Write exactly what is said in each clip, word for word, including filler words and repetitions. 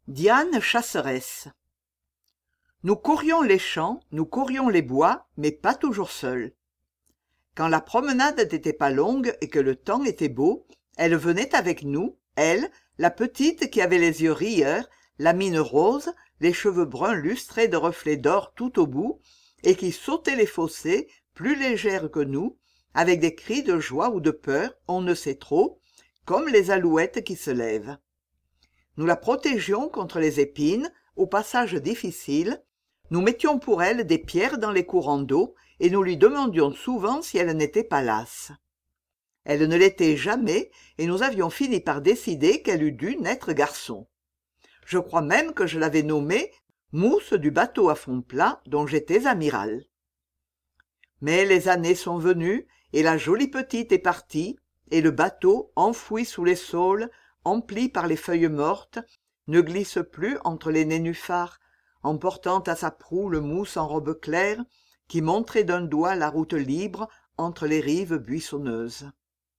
Diane chasseresse. Nous courions les champs, nous courions les bois, mais pas toujours seuls. Quand la promenade n'était pas longue et que le temps était beau, elle venait avec nous, elle, la petite qui avait les yeux rieurs, la mine rose, les cheveux bruns lustrés de reflets d'or tout au bout, et qui sautait les fossés, plus légère que nous, avec des cris de joie ou de peur, on ne sait trop, comme les alouettes qui se lèvent. Nous la protégions contre les épines, aux passages difficiles, nous mettions pour elle des pierres dans les courants d'eau, et nous lui demandions souvent si elle n'était pas lasse. Elle ne l'était jamais, et nous avions fini par décider qu'elle eût dû naître garçon. Je crois même que je l'avais nommée Mousse du bateau à fond plat dont j'étais amiral. Mais les années sont venues, et la jolie petite est partie, et le bateau, enfoui sous les saules, empli par les feuilles mortes, ne glisse plus entre les nénuphars, emportant à sa proue le mousse en robe claire, qui montrait d'un doigt la route libre entre les rives buissonneuses.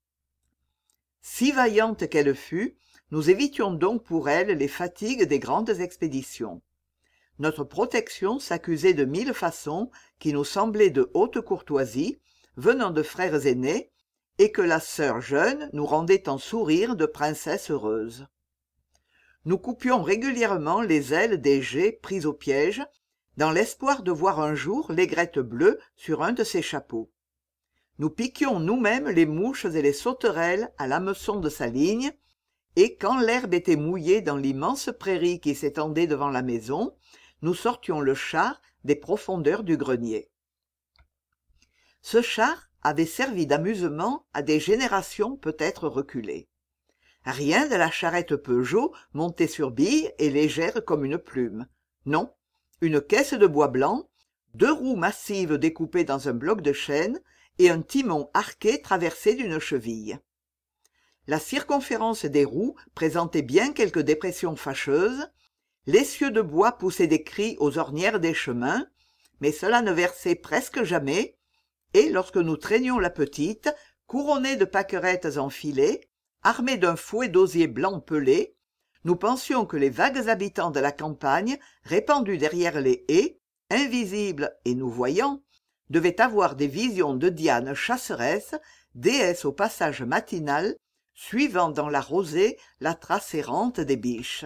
Si vaillante qu'elle fût, nous évitions donc pour elle les fatigues des grandes expéditions. Notre protection s'accusait de mille façons qui nous semblaient de haute courtoisie, venant de frères aînés, et que la sœur jeune nous rendait en sourires de princesse heureuse. Nous coupions régulièrement les ailes des geais pris au piège, dans l'espoir de voir un jour l'aigrette bleue sur un de ses chapeaux. Nous piquions nous-mêmes les mouches et les sauterelles à l'hameçon de sa ligne, et quand l'herbe était mouillée dans l'immense prairie qui s'étendait devant la maison, nous sortions le char des profondeurs du grenier. Ce char avait servi d'amusement à des générations peut-être reculées. Rien de la charrette Peugeot montée sur billes et légère comme une plume. Non, une caisse de bois blanc, deux roues massives découpées dans un bloc de chêne et un timon arqué traversé d'une cheville. La circonférence des roues présentait bien quelques dépressions fâcheuses, l'essieu de bois poussait des cris aux ornières des chemins, mais cela ne versait presque jamais, et lorsque nous traînions la petite, couronnée de pâquerettes enfilées, armée d'un fouet d'osier blanc pelé, nous pensions que les vagues habitants de la campagne, répandus derrière les haies, invisibles et nous voyants, devaient avoir des visions de Diane chasseresse, déesse au passage matinal, suivant dans la rosée la trace errante des biches.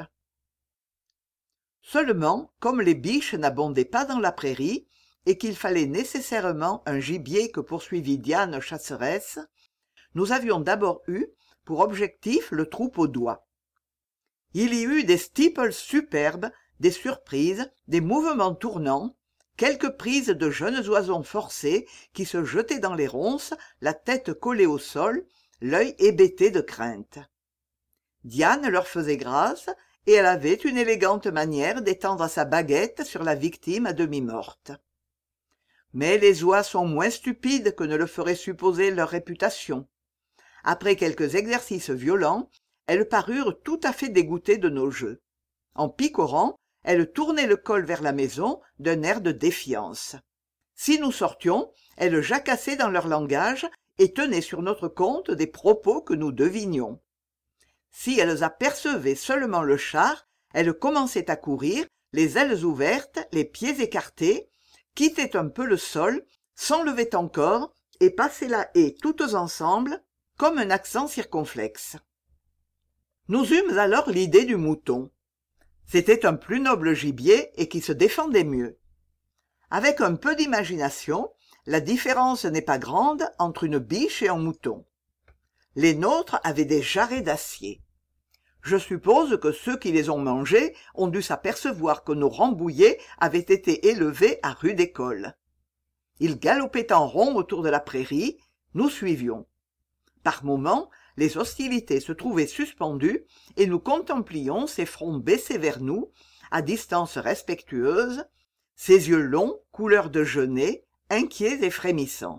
Seulement, comme les biches n'abondaient pas dans la prairie, et qu'il fallait nécessairement un gibier que poursuivit Diane chasseresse, nous avions d'abord eu pour objectif le troupeau d'oies. Il y eut des steeples superbes, des surprises, des mouvements tournants, quelques prises de jeunes oisons forcés qui se jetaient dans les ronces, la tête collée au sol, l'œil hébété de crainte. Diane leur faisait grâce, et elle avait une élégante manière d'étendre sa baguette sur la victime à demi morte. Mais les oies sont moins stupides que ne le ferait supposer leur réputation. Après quelques exercices violents, elles parurent tout à fait dégoûtées de nos jeux. En picorant, elles tournaient le col vers la maison d'un air de défiance. Si nous sortions, elles jacassaient dans leur langage et tenaient sur notre compte des propos que nous devinions. Si elles apercevaient seulement le char, elles commençaient à courir, les ailes ouvertes, les pieds écartés, quittaient un peu le sol, s'enlevaient encore et passaient la haie toutes ensemble, comme un accent circonflexe. Nous eûmes alors l'idée du mouton. C'était un plus noble gibier et qui se défendait mieux. Avec un peu d'imagination, la différence n'est pas grande entre une biche et un mouton. Les nôtres avaient des jarrets d'acier. Je suppose que ceux qui les ont mangés ont dû s'apercevoir que nos rambouillets avaient été élevés à rude école. Ils galopaient en rond autour de la prairie, nous suivions. Par moments, les hostilités se trouvaient suspendues et nous contemplions ces fronts baissés vers nous, à distance respectueuse, ces yeux longs, couleur de genêt, inquiets et frémissants.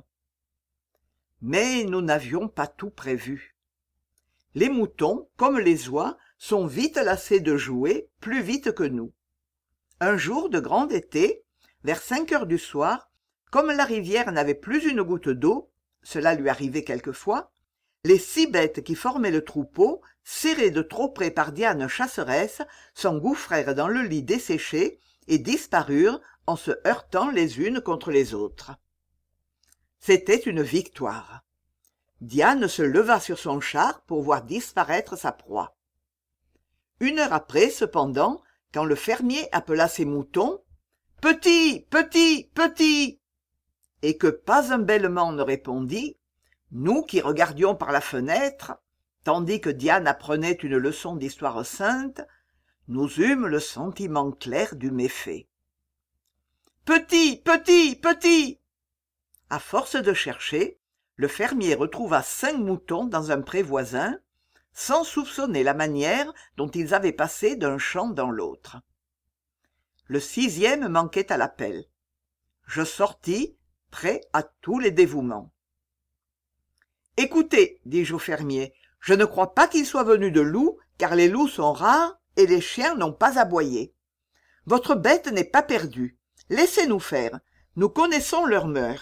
Mais nous n'avions pas tout prévu. Les moutons, comme les oies, sont vite lassés de jouer, plus vite que nous. Un jour de grand été, vers cinq heures du soir, comme la rivière n'avait plus une goutte d'eau, cela lui arrivait quelquefois, Les six bêtes qui formaient le troupeau, serrées de trop près par Diane chasseresse, s'engouffrèrent dans le lit desséché et disparurent en se heurtant les unes contre les autres. C'était une victoire. Diane se leva sur son char pour voir disparaître sa proie. Une heure après, cependant, quand le fermier appela ses moutons « Petit, petit, petit !» et que pas un bêlement ne répondit, nous qui regardions par la fenêtre, tandis que Diane apprenait une leçon d'histoire sainte, nous eûmes le sentiment clair du méfait. « Petit, petit, petit !» À force de chercher, le fermier retrouva cinq moutons dans un pré voisin, sans soupçonner la manière dont ils avaient passé d'un champ dans l'autre. Le sixième manquait à l'appel. Je sortis, prêt à tous les dévouements. « Écoutez, dis-je au fermier, je ne crois pas qu'il soit venu de loups, car les loups sont rares et les chiens n'ont pas aboyé. Votre bête n'est pas perdue. Laissez-nous faire. Nous connaissons leurs mœurs. »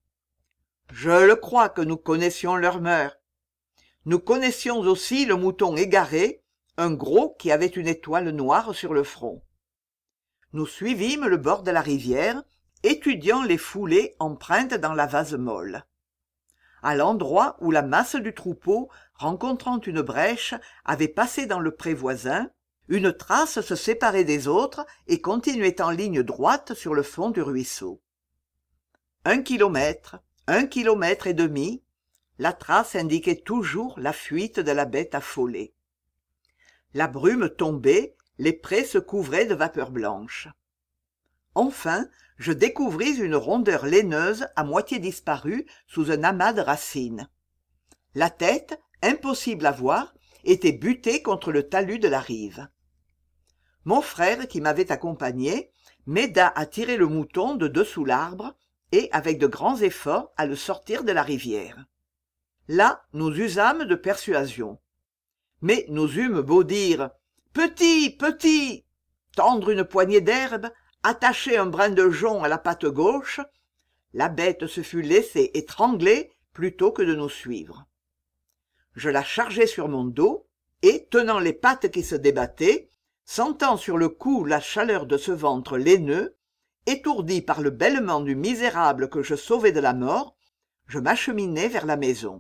Je le crois que nous connaissions leurs mœurs. Nous connaissions aussi le mouton égaré, un gros qui avait une étoile noire sur le front. Nous suivîmes le bord de la rivière, étudiant les foulées empreintes dans la vase molle. À l'endroit où la masse du troupeau, rencontrant une brèche, avait passé dans le pré voisin, une trace se séparait des autres et continuait en ligne droite sur le fond du ruisseau. Un kilomètre, un kilomètre et demi, la trace indiquait toujours la fuite de la bête affolée. La brume tombait, les prés se couvraient de vapeur blanche. Enfin, je découvris une rondeur laineuse à moitié disparue sous un amas de racines. La tête, impossible à voir, était butée contre le talus de la rive. Mon frère, qui m'avait accompagné, m'aida à tirer le mouton de dessous l'arbre et, avec de grands efforts, à le sortir de la rivière. Là, nous usâmes de persuasion. Mais nous eûmes beau dire « Petit, petit !» tendre une poignée d'herbe, attacher un brin de jonc à la patte gauche, la bête se fût laissée étrangler plutôt que de nous suivre. Je la chargeai sur mon dos et, tenant les pattes qui se débattaient, sentant sur le cou la chaleur de ce ventre laineux, étourdi par le bêlement du misérable que je sauvais de la mort, je m'acheminai vers la maison.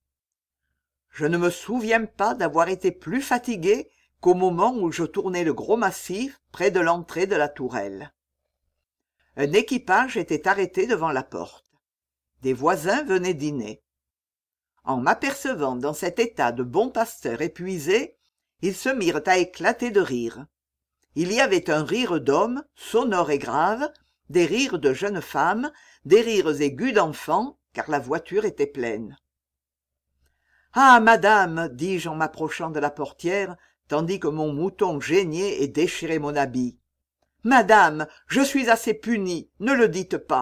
Je ne me souviens pas d'avoir été plus fatigué qu'au moment où je tournais le gros massif près de l'entrée de la tourelle. Un équipage était arrêté devant la porte. Des voisins venaient dîner. En m'apercevant dans cet état de bon pasteur épuisé, ils se mirent à éclater de rire. Il y avait un rire d'homme, sonore et grave, des rires de jeunes femmes, des rires aigus d'enfants, car la voiture était pleine. « Ah, madame, dis-je en m'approchant de la portière, tandis que mon mouton geignait et déchirait mon habit. « Madame, je suis assez puni, ne le dites pas. »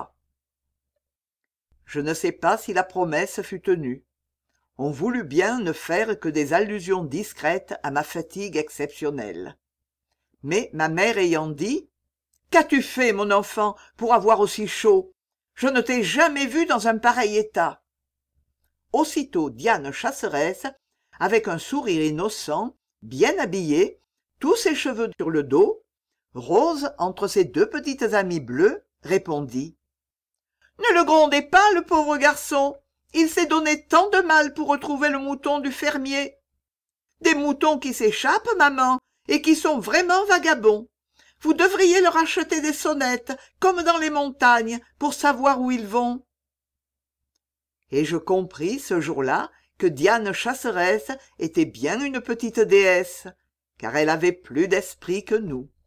Je ne sais pas si la promesse fut tenue. On voulut bien ne faire que des allusions discrètes à ma fatigue exceptionnelle. Mais ma mère ayant dit « Qu'as-tu fait, mon enfant, pour avoir aussi chaud? Je ne t'ai jamais vu dans un pareil état. » Aussitôt Diane chasseresse, avec un sourire innocent, bien habillée, tous ses cheveux sur le dos, rose entre ses deux petites amies bleues, répondit « Ne le grondez pas, le pauvre garçon. Il s'est donné tant de mal pour retrouver le mouton du fermier. Des moutons qui s'échappent, maman, et qui sont vraiment vagabonds. Vous devriez leur acheter des sonnettes, comme dans les montagnes, pour savoir où ils vont. » Et je compris ce jour-là que Diane chasseresse était bien une petite déesse, car elle avait plus d'esprit que nous.